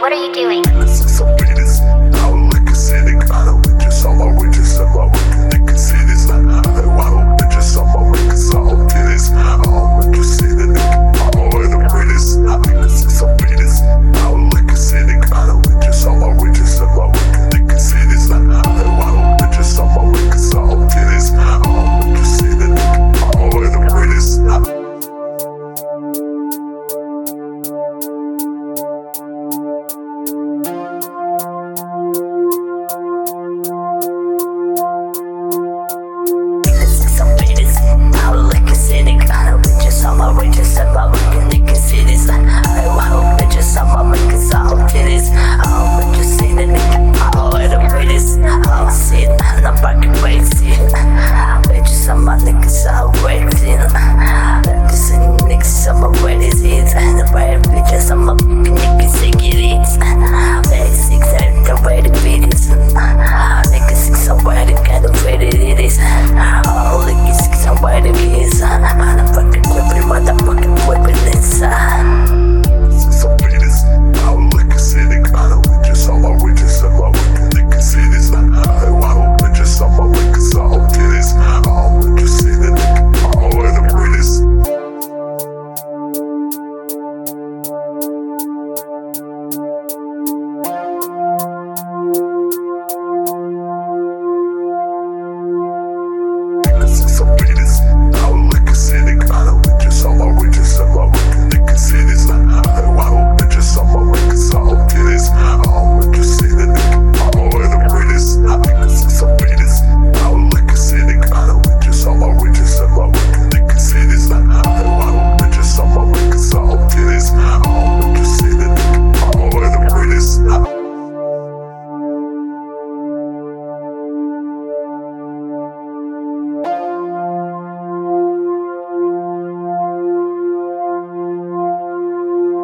What are you doing? This is some beaters. I would like a cynic. I know bitches on my witches and my wicked. They can see this. I hope bitches on my wickets. I hope it is. I hope bitches see the nigga. I know where the greatest. This is some beaters. I would like a cynic. I know bitches on my witches and my wicked. They can see this. I hope bitches on my wickets. I hope it is. I hope bitches see the nigga. I know where the greatest. Bitches, I'm my nigga.